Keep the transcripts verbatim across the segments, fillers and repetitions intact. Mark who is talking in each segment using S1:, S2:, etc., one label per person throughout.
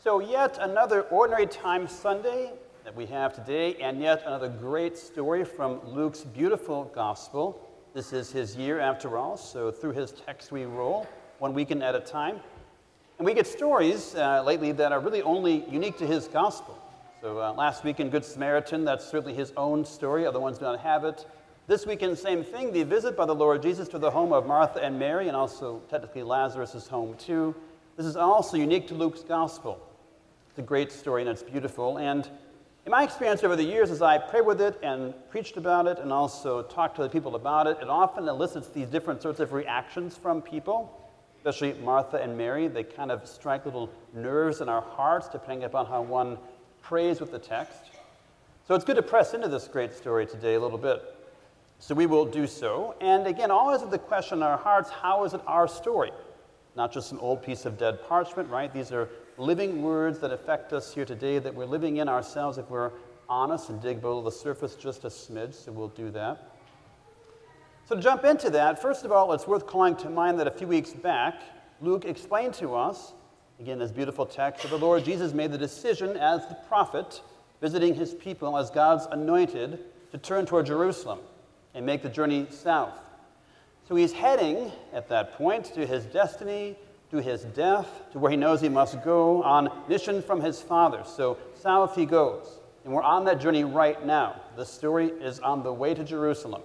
S1: So yet another Ordinary Time Sunday that we have today, and yet another great story from Luke's beautiful gospel. This is his year after all, so through his text we roll, one weekend at a time. And we get stories uh, lately that are really only unique to his gospel. So uh, last week in Good Samaritan, that's certainly his own story, other ones do not have it. This weekend, same thing, the visit by the Lord Jesus to the home of Martha and Mary, and also technically Lazarus' home too. This is also unique to Luke's gospel. It's a great story and it's beautiful. And in my experience over the years, as I prayed with it and preached about it and also talked to the people about it, it often elicits these different sorts of reactions from people, especially Martha and Mary. They kind of strike little nerves in our hearts depending upon how one prays with the text. So it's good to press into this great story today a little bit. So we will do so. And again, always with the question in our hearts, how is it our story? Not just some old piece of dead parchment, right? These are living words that affect us here today, that we're living in ourselves if we're honest and dig below the surface just a smidge, so we'll do that. So to jump into that, first of all, it's worth calling to mind that a few weeks back, Luke explained to us, again, this beautiful text, that the Lord Jesus made the decision as the prophet, visiting his people as God's anointed, to turn toward Jerusalem and make the journey south. So he's heading, at that point, to his destiny, to his death, to where he knows he must go on mission from his Father. So south he goes. And we're on that journey right now. The story is on the way to Jerusalem.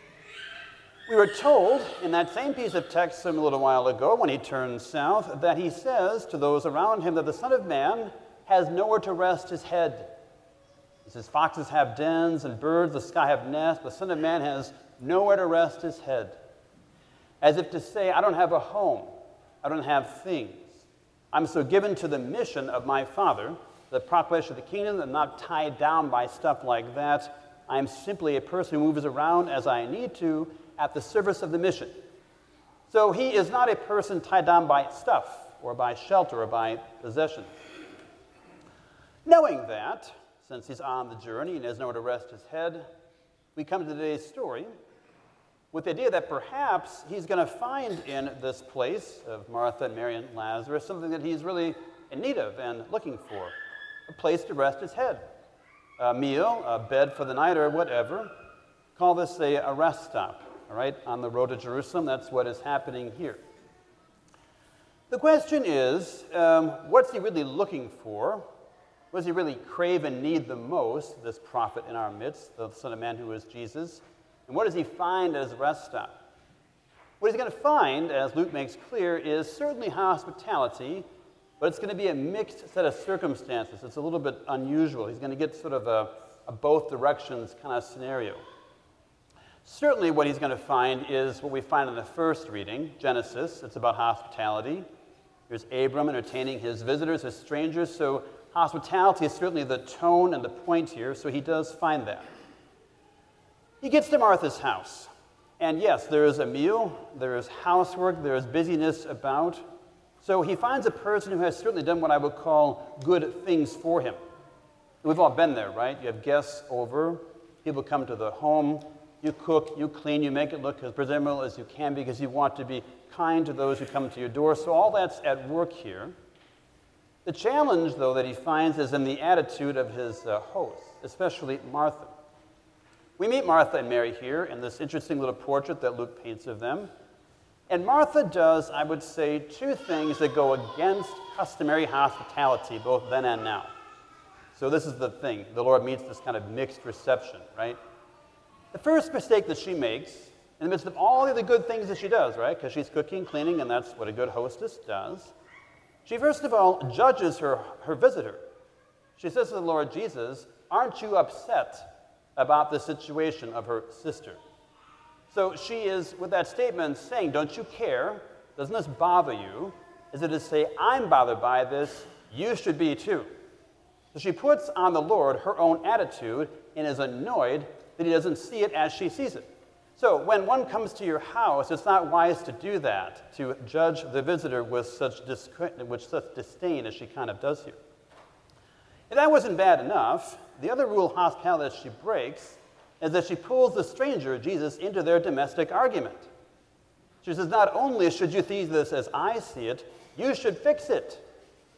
S1: We were told in that same piece of text some little while ago when he turns south that he says to those around him that the Son of Man has nowhere to rest his head. He says, foxes have dens and birds, the sky have nests, but the Son of Man has nowhere to rest his head. As if to say, I don't have a home. I don't have things. I'm so given to the mission of my Father, the proclamation of the kingdom, I'm not tied down by stuff like that. I'm simply a person who moves around as I need to at the service of the mission. So he is not a person tied down by stuff or by shelter or by possessions. Knowing that, since he's on the journey and has nowhere to rest his head, we come to today's story with the idea that perhaps he's going to find in this place of Martha and Mary and Lazarus something that he's really in need of and looking for, a place to rest his head, a meal, a bed for the night, or whatever. Call this a, a rest stop, all right, on the road to Jerusalem. That's what is happening here. The question is, um, what's he really looking for? What does he really crave and need the most, this prophet in our midst, the Son of Man who is Jesus? And what does he find at his rest stop? What he's going to find, as Luke makes clear, is certainly hospitality, but it's going to be a mixed set of circumstances. It's a little bit unusual. He's going to get sort of a, a both directions kind of scenario. Certainly what he's going to find is what we find in the first reading, Genesis. It's about hospitality. Here's Abram entertaining his visitors as strangers, so hospitality is certainly the tone and the point here, so he does find that. He gets to Martha's house, and yes, there is a meal, there is housework, there is busyness about, so he finds a person who has certainly done what I would call good things for him. We've all been there, right? You have guests over, people come to the home, you cook, you clean, you make it look as presentable as you can because you want to be kind to those who come to your door, so all that's at work here. The challenge, though, that he finds is in the attitude of his uh, host, especially Martha. We meet Martha and Mary here in this interesting little portrait that Luke paints of them. And Martha does, I would say, two things that go against customary hospitality, both then and now. So this is the thing. The Lord meets this kind of mixed reception, right? The first mistake that she makes, in the midst of all the other good things that she does, right? Because she's cooking, cleaning, and that's what a good hostess does. She, first of all, judges her, her visitor. She says to the Lord Jesus, aren't you upset about the situation of her sister? So she is, with that statement, saying, don't you care? Doesn't this bother you? Is it to say, I'm bothered by this, you should be too. So she puts on the Lord her own attitude and is annoyed that he doesn't see it as she sees it. So when one comes to your house, it's not wise to do that, to judge the visitor with such, disc- with such disdain as she kind of does here. If that wasn't bad enough, the other rule of hospitality that she breaks is that she pulls the stranger, Jesus, into their domestic argument. She says, not only should you see this as I see it, you should fix it.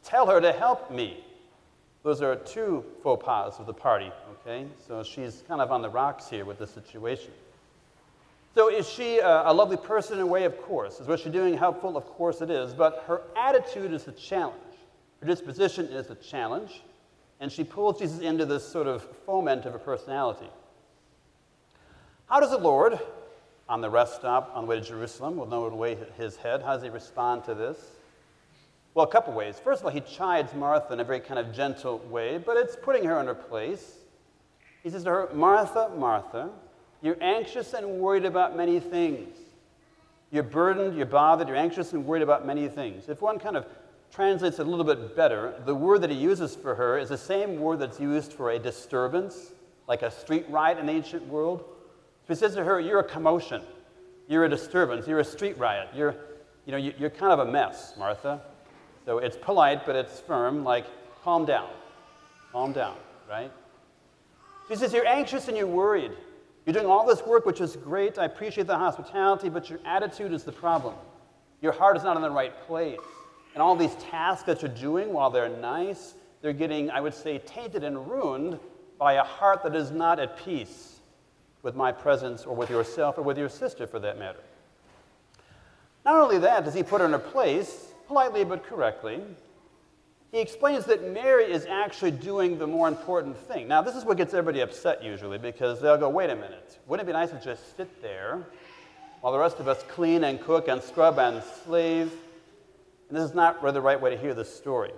S1: tell her to help me. Those are two faux pas of the party, okay? So she's kind of on the rocks here with this situation. So is she a, a lovely person in a way? Of course. Is what she's doing helpful? Of course it is. But her attitude is the challenge. Her disposition is the challenge. And she pulls Jesus into this sort of foment of a personality. How does the Lord, on the rest stop on the way to Jerusalem, with no one to weigh his head, how does he respond to this? Well, a couple ways. First of all, he chides Martha in a very kind of gentle way, but it's putting her in her place. He says to her, Martha, Martha, you're anxious and worried about many things. You're burdened, you're bothered, you're anxious and worried about many things. If one kind of translates it a little bit better, the word that he uses for her is the same word that's used for a disturbance, like a street riot in the ancient world. So he says to her, you're a commotion, you're a disturbance, you're a street riot, you're, you know, you're kind of a mess, Martha. So it's polite, but it's firm, like, calm down, calm down, right? She says, you're anxious and you're worried. You're doing all this work, which is great. I appreciate the hospitality, but your attitude is the problem. Your heart is not in the right place. And all these tasks that you're doing, while they're nice, they're getting, I would say, tainted and ruined by a heart that is not at peace with my presence or with yourself or with your sister, for that matter. Not only that, does he put her in her place, politely but correctly, he explains that Mary is actually doing the more important thing. Now, this is what gets everybody upset usually, because they'll go, wait a minute, wouldn't it be nice to just sit there while the rest of us clean and cook and scrub and slave? And this is not really the right way to hear this story.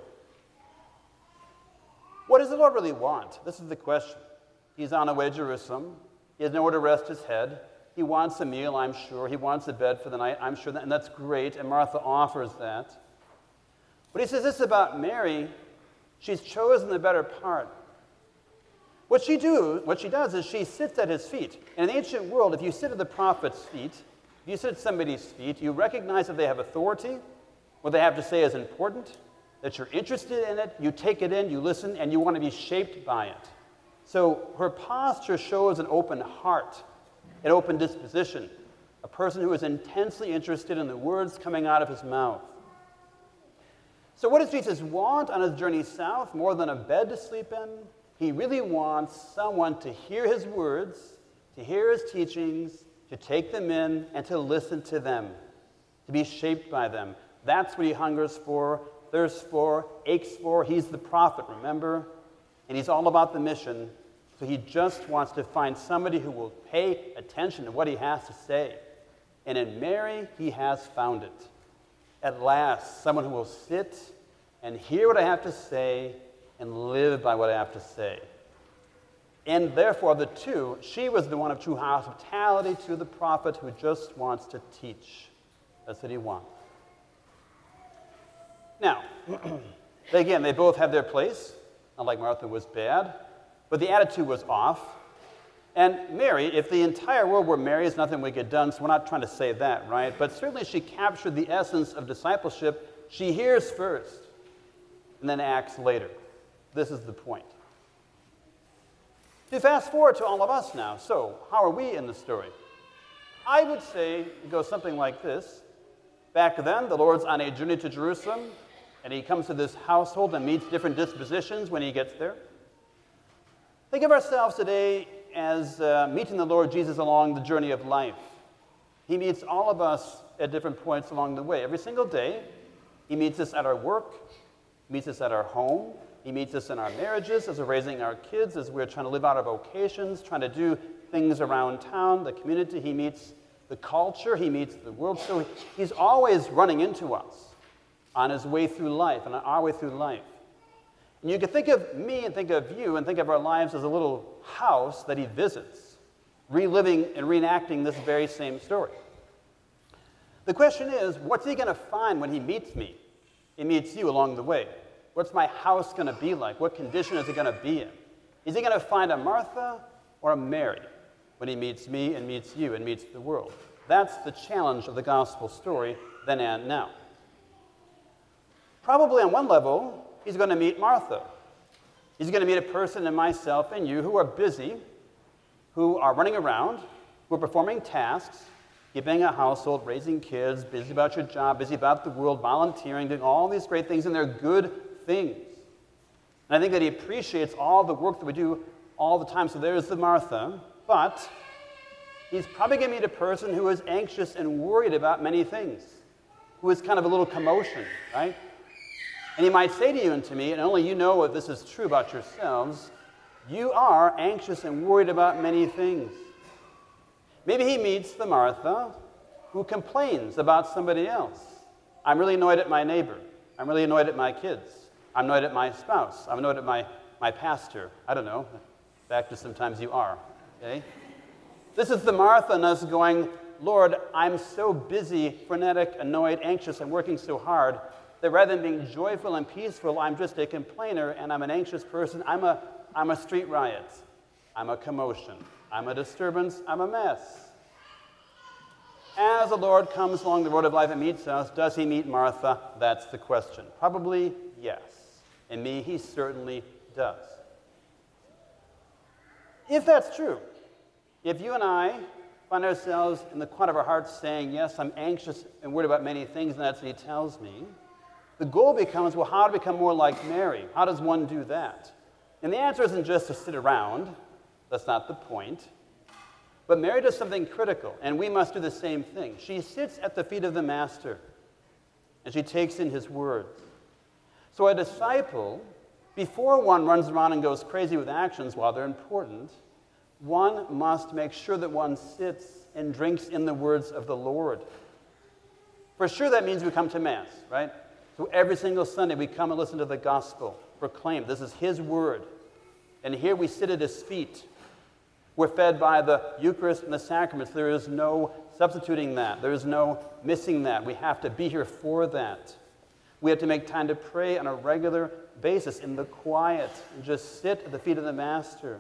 S1: What does the Lord really want? This is the question. He's on the way to Jerusalem. He has nowhere to rest his head. He wants a meal, I'm sure. He wants a bed for the night, I'm sure, that, and that's great, and Martha offers that. But he says this about Mary, she's chosen the better part. What she do, what she does is she sits at his feet. In the ancient world, if you sit at the prophet's feet, if you sit at somebody's feet, you recognize that they have authority, what they have to say is important, that you're interested in it, you take it in, you listen, and you want to be shaped by it. So her posture shows an open heart, an open disposition, a person who is intensely interested in the words coming out of his mouth. So what does Jesus want on his journey south more than a bed to sleep in? He really wants someone to hear his words, to hear his teachings, to take them in, and to listen to them, to be shaped by them. That's what he hungers for, thirsts for, aches for. He's the prophet, remember? And he's all about the mission. So he just wants to find somebody who will pay attention to what he has to say. And in Mary, he has found it. At last, someone who will sit and hear what I have to say and live by what I have to say. And therefore, of the two, she was the one of true hospitality to the prophet who just wants to teach. That's what he wants. Now, again, they both have their place. Not like Martha was bad, but the attitude was off. And Mary, if the entire world were Mary's, nothing would get done, so we're not trying to say that, right? But certainly she captured the essence of discipleship. She hears first and then acts later. This is the point. To fast forward to all of us now. So, how are we in the story? I would say it goes something like this. Back then, the Lord's on a journey to Jerusalem, and he comes to this household and meets different dispositions when he gets there. Think of ourselves today as uh, meeting the Lord Jesus along the journey of life. He meets all of us at different points along the way. Every single day, he meets us at our work, he meets us at our home, he meets us in our marriages, as we're raising our kids, as we're trying to live out our vocations, trying to do things around town, the community. He meets the culture, he meets the world. So he's always running into us on his way through life, and on our way through life. And you can think of me and think of you and think of our lives as a little house that he visits, reliving and reenacting this very same story. The question is, what's he going to find when he meets me? He meets you along the way. What's my house going to be like? What condition is it going to be in? Is he going to find a Martha or a Mary when he meets me and meets you and meets the world? That's the challenge of the gospel story then and now. Probably on one level, he's going to meet Martha. He's going to meet a person in myself and you who are busy, who are running around, who are performing tasks, keeping a household, raising kids, busy about your job, busy about the world, volunteering, doing all these great things, and they're good things. And I think that he appreciates all the work that we do all the time. So there's the Martha, but he's probably going to meet a person who is anxious and worried about many things, who is kind of a little commotion, right? And he might say to you and to me, and only you know if this is true about yourselves, you are anxious and worried about many things. Maybe he meets the Martha who complains about somebody else. I'm really annoyed at my neighbor. I'm really annoyed at my kids. I'm annoyed at my spouse. I'm annoyed at my, my pastor. I don't know. Back to sometimes you are. Okay? This is the Martha in us going, Lord, I'm so busy, frenetic, annoyed, anxious, and working so hard that rather than being joyful and peaceful, I'm just a complainer and I'm an anxious person. I'm a, I'm a street riot. I'm a commotion. I'm a disturbance. I'm a mess. As the Lord comes along the road of life and meets us, does he meet Martha? That's the question. Probably yes. And me, he certainly does. If that's true, if you and I find ourselves in the quiet of our hearts saying, yes, I'm anxious and worried about many things, and that's what he tells me, the goal becomes, well, how to become more like Mary? How does one do that? And the answer isn't just to sit around. That's not the point. But Mary does something critical, and we must do the same thing. She sits at the feet of the Master, and she takes in his words. So a disciple, before one runs around and goes crazy with actions while they're important, one must make sure that one sits and drinks in the words of the Lord. For sure that means we come to Mass, right? So every single Sunday we come and listen to the gospel proclaimed. This is his word. And here we sit at his feet. We're fed by the Eucharist and the sacraments. There is no substituting that. There is no missing that. We have to be here for that. We have to make time to pray on a regular basis in the quiet and just sit at the feet of the Master.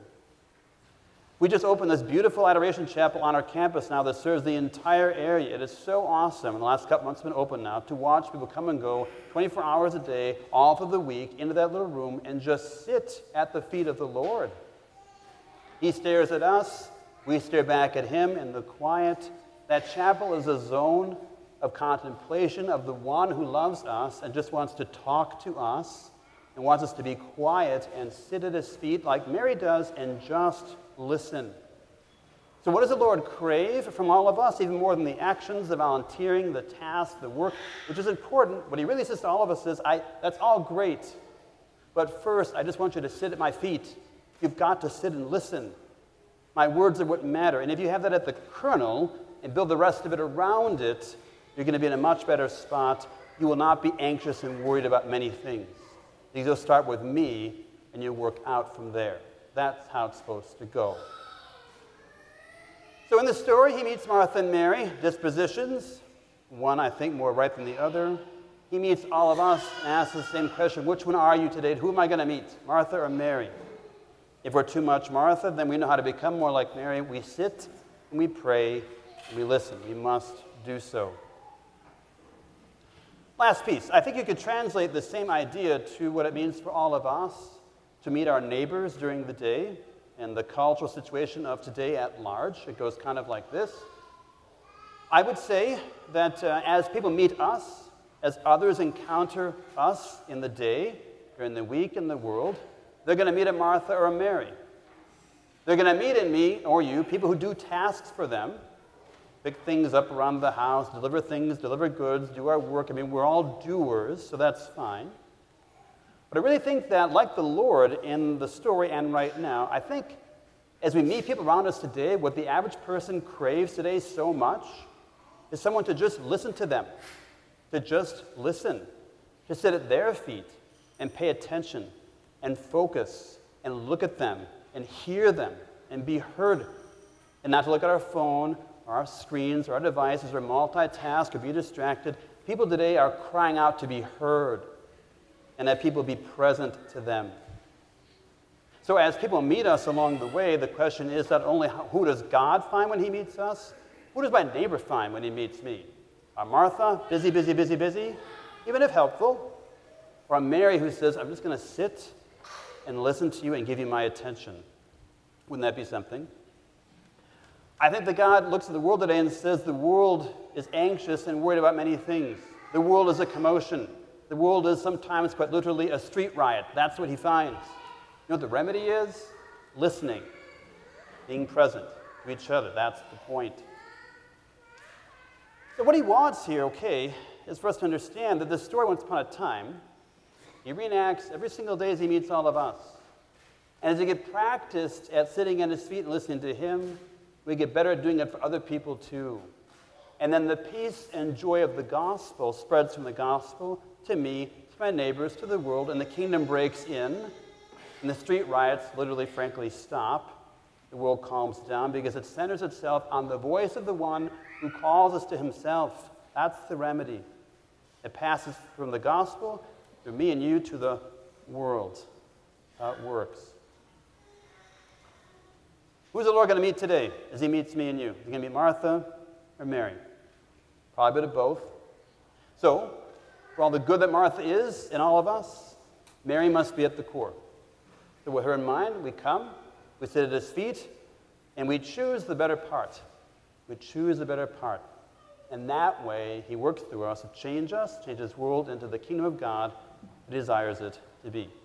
S1: We just opened this beautiful adoration chapel on our campus now that serves the entire area. It is so awesome. In the last couple months it's been open now to watch people come and go twenty-four hours a day, all through the week, into that little room and just sit at the feet of the Lord. He stares at us. We stare back at him in the quiet. That chapel is a zone of contemplation of the one who loves us and just wants to talk to us and wants us to be quiet and sit at his feet like Mary does and just listen. So what does the Lord crave from all of us, even more than the actions, the volunteering, the task, the work, which is important? What he really says to all of us is, I, that's all great, but first, I just want you to sit at my feet. You've got to sit and listen. My words are what matter. And if you have that at the kernel and build the rest of it around it, you're going to be in a much better spot. You will not be anxious and worried about many things. You'll start with me, and you'll work out from there. That's how it's supposed to go. So in the story, he meets Martha and Mary, dispositions, one I think more right than the other. He meets all of us and asks the same question, which one are you today? Who am I going to meet, Martha or Mary? If we're too much Martha, then we know how to become more like Mary. We sit and we pray and we listen. We must do so. Last piece. I think you could translate the same idea to what it means for all of us to meet our neighbors during the day and the cultural situation of today at large. It goes kind of like this. I would say that uh, as people meet us, as others encounter us in the day, during the week in the world, they're going to meet a Martha or a Mary. They're going to meet in me or you people who do tasks for them, pick things up around the house, deliver things, deliver goods, do our work. I mean, we're all doers, so that's fine. But I really think that, like the Lord in the story and right now, I think as we meet people around us today, what the average person craves today so much is someone to just listen to them, to just listen, to sit at their feet and pay attention and focus and look at them and hear them and be heard, and not to look at our phone or our screens or our devices or multitask or be distracted. People today are crying out to be heard and that people be present to them. So as people meet us along the way, the question is not only who does God find when he meets us, who does my neighbor find when he meets me? A Martha, busy, busy, busy, busy, even if helpful, or a Mary who says, I'm just going to sit and listen to you and give you my attention. Wouldn't that be something? I think that God looks at the world today and says the world is anxious and worried about many things. The world is a commotion. The world is sometimes quite literally a street riot. That's what he finds. You know what the remedy is? Listening, being present to each other. That's the point. So what he wants here, okay, is for us to understand that this story, once upon a time, he reenacts every single day as he meets all of us. And as we get practiced at sitting at his feet and listening to him, we get better at doing it for other people too. And then the peace and joy of the gospel spreads from the gospel to me, to my neighbors, to the world, and the kingdom breaks in, and the street riots literally, frankly, stop. The world calms down because it centers itself on the voice of the one who calls us to himself. That's the remedy. It passes from the gospel through me and you to the world. How it works. Who's the Lord going to meet today as he meets me and you? Is he going to meet Martha or Mary? Probably a bit of both. So, for all the good that Martha is in all of us, Mary must be at the core. So with her in mind, we come, we sit at his feet, and we choose the better part. We choose the better part. And that way, he works through us to change us, change this world into the kingdom of God he desires it to be.